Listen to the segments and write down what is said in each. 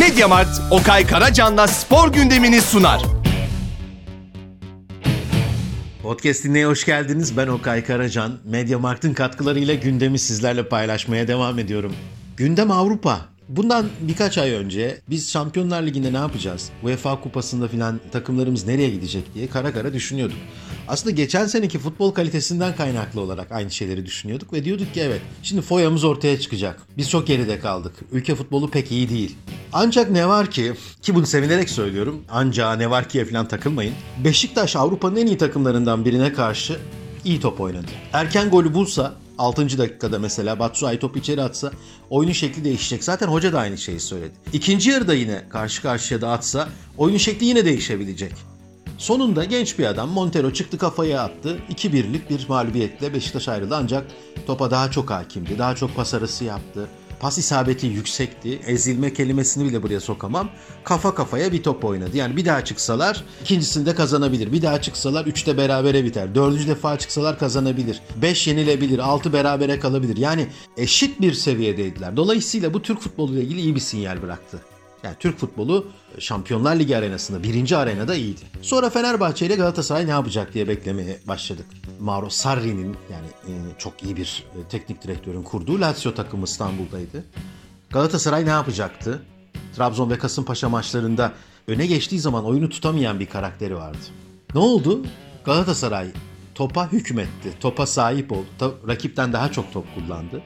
Mediamarkt, Okay Karacan'la spor gündemini sunar. Podcast dinleye hoş geldiniz. Ben Okay Karacan. Mediamarkt'ın katkılarıyla gündemi sizlerle paylaşmaya devam ediyorum. Gündem Avrupa. Bundan birkaç ay önce biz Şampiyonlar Ligi'nde ne yapacağız? UEFA Kupası'nda filan takımlarımız nereye gidecek diye kara kara düşünüyorduk. Aslında geçen seneki futbol kalitesinden kaynaklı olarak aynı şeyleri düşünüyorduk ve diyorduk ki evet, şimdi foyamız ortaya çıkacak. Biz çok geride kaldık. Ülke futbolu pek iyi değil. Ancak ne var ki bunu sevinerek söylüyorum, ancak ne var ki'ye falan takılmayın. Beşiktaş Avrupa'nın en iyi takımlarından birine karşı iyi top oynadı. Erken golü bulsa, 6. dakikada mesela Batshuayi topu içeri atsa oyunun şekli değişecek. Zaten hoca da aynı şeyi söyledi. İkinci yarıda yine karşı karşıya da atsa oyunun şekli yine değişebilecek. Sonunda genç bir adam Montero çıktı, kafaya attı. 2-1'lik bir mağlubiyetle Beşiktaş ayrıldı, ancak topa daha çok hakimdi. Daha çok pas arası yaptı. Pas isabeti yüksekti. Ezilme kelimesini bile buraya sokamam. Kafa kafaya bir top oynadı. Yani bir daha çıksalar ikincisinde kazanabilir. Bir daha çıksalar 3'te berabere biter. 4. defa çıksalar kazanabilir. 5 yenilebilir. 6 berabere kalabilir. Yani eşit bir seviyedeydiler. Dolayısıyla bu Türk futbolu ile ilgili iyi bir sinyal bıraktı. Yani Türk futbolu Şampiyonlar Ligi arenasında, 1. arenada iyiydi. Sonra Fenerbahçe ile Galatasaray ne yapacak diye beklemeye başladık. Mauro Sarri'nin, yani çok iyi bir teknik direktörün kurduğu Lazio takımı İstanbul'daydı. Galatasaray ne yapacaktı? Trabzon ve Kasımpaşa maçlarında öne geçtiği zaman oyunu tutamayan bir karakteri vardı. Ne oldu? Galatasaray topa hükmetti, topa sahip oldu, rakipten daha çok top kullandı.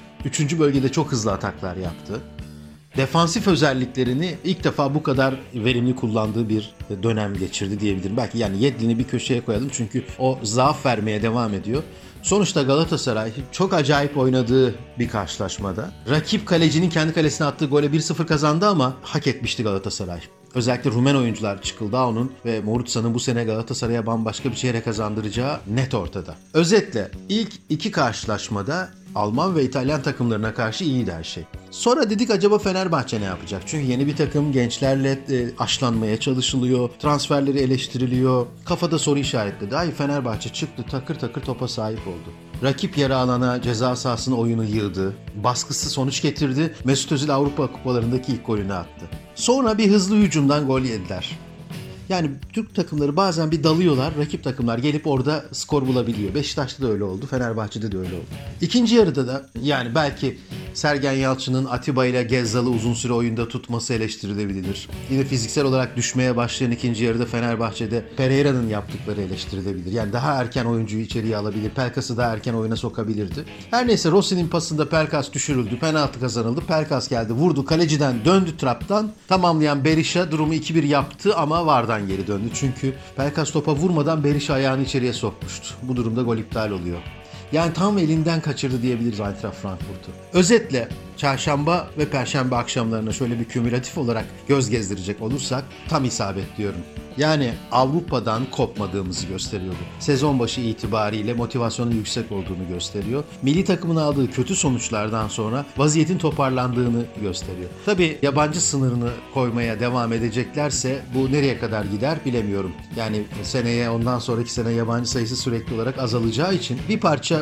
3. bölgede çok hızlı ataklar yaptı. Defansif özelliklerini ilk defa bu kadar verimli kullandığı bir dönem geçirdi diyebilirim. Belki yani Yedlin'i bir köşeye koyalım çünkü o zaaf vermeye devam ediyor. Sonuçta Galatasaray çok acayip oynadığı bir karşılaşmada rakip kalecinin kendi kalesine attığı gole 1-0 kazandı ama hak etmişti Galatasaray. Özellikle Rumen oyuncular, Çıkıldao'nun ve Morutsa'nın bu sene Galatasaray'a bambaşka bir çeyre kazandıracağı net ortada. Özetle ilk 2 karşılaşmada Alman ve İtalyan takımlarına karşı iyiydi her şey. Sonra dedik acaba Fenerbahçe ne yapacak? Çünkü yeni bir takım, gençlerle aşılanmaya çalışılıyor, transferleri eleştiriliyor. Kafada soru işaretledi. Hayır, Fenerbahçe çıktı, takır takır topa sahip oldu. Rakip yarı alana, ceza sahasına oyunu yığdı. Baskısı sonuç getirdi. Mesut Özil Avrupa kupalarındaki ilk golünü attı. Sonra bir hızlı hücumdan gol yediler. Yani Türk takımları bazen bir dalıyorlar, rakip takımlar gelip orada skor bulabiliyor. Beşiktaş'ta da öyle oldu, Fenerbahçe'de de öyle oldu. İkinci yarıda da yani belki Sergen Yalçın'ın Atiba ile Gezzal'ı uzun süre oyunda tutması eleştirilebilir. Yine fiziksel olarak düşmeye başlayan ikinci yarıda Fenerbahçe'de Pereira'nın yaptıkları eleştirilebilir. Yani daha erken oyuncuyu içeriye alabilir, Pelkas'ı daha erken oyuna sokabilirdi. Her neyse, Rossi'nin pasında Pelkas düşürüldü, penaltı kazanıldı. Pelkas geldi, vurdu, kaleciden döndü, traptan tamamlayan Berisha durumu 2-1 yaptı ama VAR'dan geri döndü. Çünkü Pelkas topa vurmadan Berisha ayağını içeriye sokmuştu. Bu durumda gol iptal oluyor. Yani tam elinden kaçırdı diyebiliriz Eintracht Frankfurt'u. Özetle çarşamba ve perşembe akşamlarına şöyle bir kümülatif olarak göz gezdirecek olursak tam isabet diyorum. Yani Avrupa'dan kopmadığımızı gösteriyor bu. Sezon başı itibariyle motivasyonun yüksek olduğunu gösteriyor. Milli takımın aldığı kötü sonuçlardan sonra vaziyetin toparlandığını gösteriyor. Tabii yabancı sınırını koymaya devam edeceklerse bu nereye kadar gider bilemiyorum. Yani seneye, ondan sonraki sene yabancı sayısı sürekli olarak azalacağı için bir parça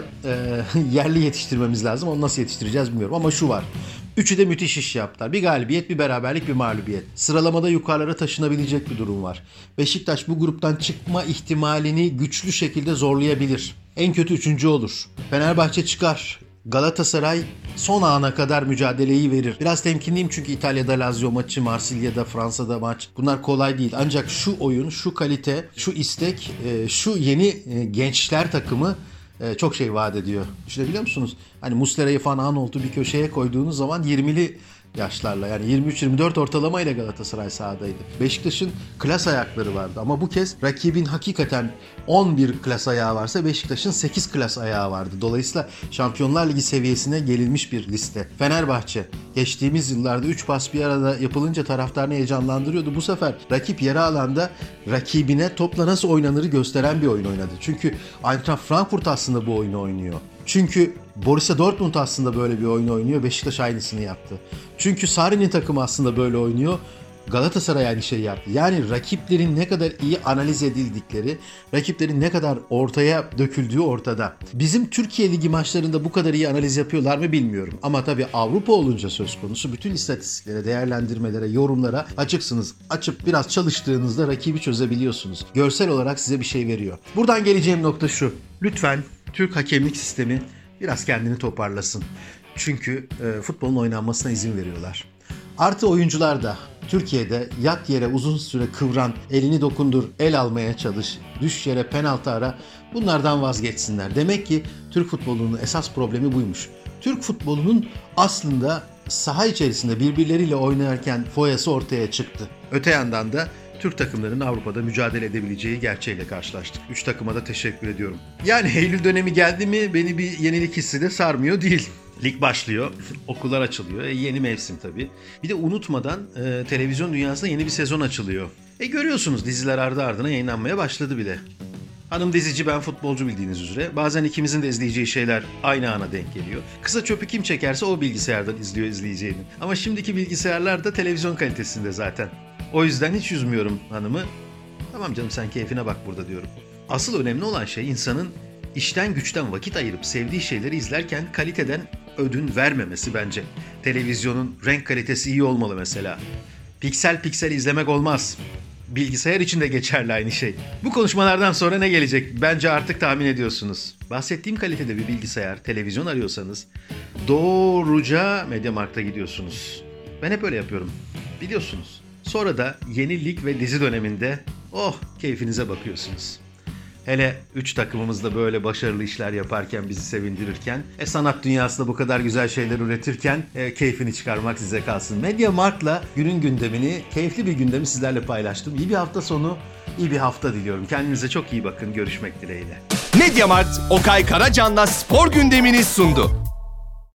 yerli yetiştirmemiz lazım. Onu nasıl yetiştireceğiz bilmiyorum ama şu var. Üçü de müthiş iş yaptılar. Bir galibiyet, bir beraberlik, bir mağlubiyet. Sıralamada yukarılara taşınabilecek bir durum var. Beşiktaş bu gruptan çıkma ihtimalini güçlü şekilde zorlayabilir. En kötü 3. olur. Fenerbahçe çıkar. Galatasaray son ana kadar mücadeleyi verir. Biraz temkinliyim çünkü İtalya'da Lazio maçı, Marsilya'da, Fransa'da maç. Bunlar kolay değil. Ancak şu oyun, şu kalite, şu istek, şu yeni gençler takımı çok şey vaat ediyor. Düşünebiliyor musunuz? Hani Muslera'yı falan, Arnold'u bir köşeye koyduğunuz zaman 20'li yaşlarla, yani 23-24 ortalamayla Galatasaray sahadaydı. Beşiktaş'ın klas ayakları vardı ama bu kez rakibin hakikaten 11 klas ayağı varsa Beşiktaş'ın 8 klas ayağı vardı. Dolayısıyla Şampiyonlar Ligi seviyesine gelinmiş bir liste. Fenerbahçe geçtiğimiz yıllarda 3 pas bir arada yapılınca taraftarını heyecanlandırıyordu. Bu sefer rakip yarı alanda rakibine topla nasıl oynanırı gösteren bir oyun oynadı. Çünkü Eintracht Frankfurt aslında bu oyunu oynuyor. Çünkü Borussia Dortmund aslında böyle bir oyun oynuyor. Beşiktaş aynısını yaptı. Çünkü Sarri'nin takımı aslında böyle oynuyor. Galatasaray aynı şeyi yaptı. Yani rakiplerin ne kadar iyi analiz edildikleri, rakiplerin ne kadar ortaya döküldüğü ortada. Bizim Türkiye Ligi maçlarında bu kadar iyi analiz yapıyorlar mı bilmiyorum. Ama tabii Avrupa olunca söz konusu bütün istatistiklere, değerlendirmelere, yorumlara açıksınız. Açıp biraz çalıştığınızda rakibi çözebiliyorsunuz. Görsel olarak size bir şey veriyor. Buradan geleceğim nokta şu. Lütfen Türk hakemlik sistemi biraz kendini toparlasın. Çünkü futbolun oynanmasına izin veriyorlar. Artı oyuncular da Türkiye'de yat yere uzun süre kıvran, elini dokundur, el almaya çalış, düş yere penaltı ara, bunlardan vazgeçsinler. Demek ki Türk futbolunun esas problemi buymuş. Türk futbolunun aslında saha içerisinde birbirleriyle oynarken foyası ortaya çıktı. Öte yandan da Türk takımlarının Avrupa'da mücadele edebileceği gerçeğiyle karşılaştık. 3 takıma da teşekkür ediyorum. Yani Eylül dönemi geldi mi beni bir yenilik hissi de sarmıyor değil. Lig başlıyor, okullar açılıyor. Yeni mevsim tabii. Bir de unutmadan televizyon dünyasında yeni bir sezon açılıyor. Görüyorsunuz diziler ardı ardına yayınlanmaya başladı bile. Hanım dizici, ben futbolcu bildiğiniz üzere. Bazen ikimizin de izleyeceği şeyler aynı ana denk geliyor. Kısa çöpü kim çekerse o bilgisayardan izliyor izleyeceğini. Ama şimdiki bilgisayarlar da televizyon kalitesinde zaten. O yüzden hiç üzmüyorum hanımı. Tamam canım sen keyfine bak burada diyorum. Asıl önemli olan şey insanın işten güçten vakit ayırıp sevdiği şeyleri izlerken kaliteden ödün vermemesi bence. Televizyonun renk kalitesi iyi olmalı mesela. Piksel piksel izlemek olmaz. Bilgisayar için de geçerli aynı şey. Bu konuşmalardan sonra ne gelecek? Bence artık tahmin ediyorsunuz. Bahsettiğim kalitede bir bilgisayar, televizyon arıyorsanız doğruca MediaMarkt'a gidiyorsunuz. Ben hep öyle yapıyorum. Biliyorsunuz. Sonra da yeni lig ve dizi döneminde keyfinize bakıyorsunuz. Hele 3 takımımız da böyle başarılı işler yaparken, bizi sevindirirken, sanat dünyasında bu kadar güzel şeyler üretirken keyfini çıkarmak size kalsın. MediaMarkt'la günün gündemini, keyifli bir gündemi sizlerle paylaştım. İyi bir hafta sonu, iyi bir hafta diliyorum. Kendinize çok iyi bakın. Görüşmek dileğiyle. MediaMarkt Okay Karacan'la spor gündemini sundu.